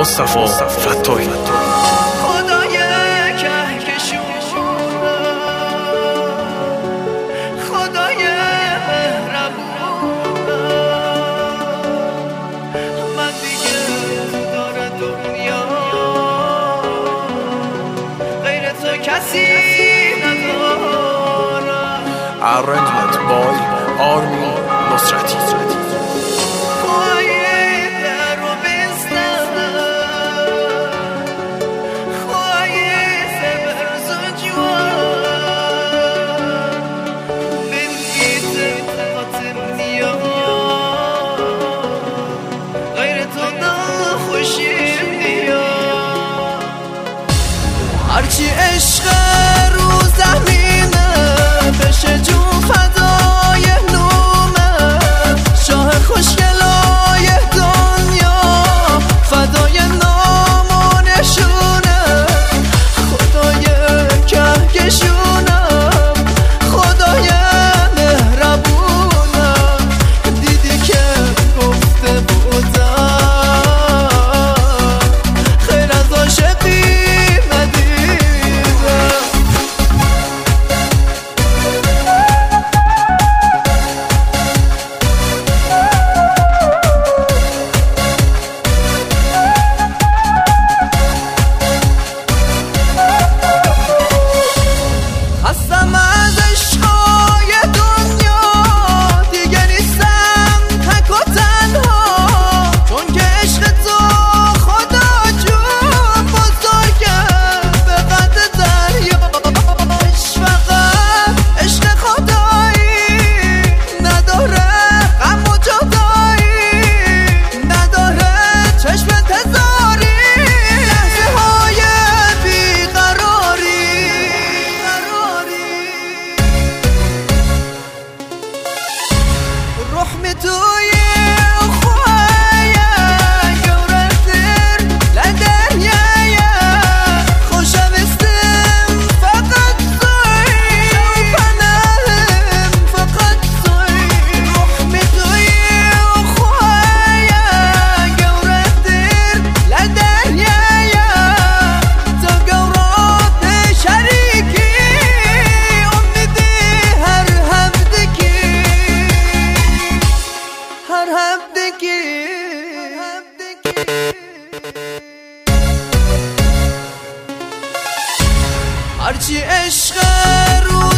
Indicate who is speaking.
Speaker 1: مصطفی فتاحی.
Speaker 2: خدای کهکشون، خدای مهربون، من دیگه دار دنیا غیر تو کسی ندارم.
Speaker 1: Arrangement by آرمین نصرتی.
Speaker 2: هرچی عشق رو زمینه بشه جون فدای نومه، شاه خوشگلای دنیا فدای نام و نشونه. خدای کهکشونم، خدای مهربونم، دیدی که گفته بودم خیر از عاشقی رحمة توی خواه گورتر لدنیا خوشم استم فقط توی پناهم فقط توی. رحمة توی خواه گورتر لدنیا تا گورات شریکی امیدی هر هفتگی هر هفتگی. هرچی عشق رو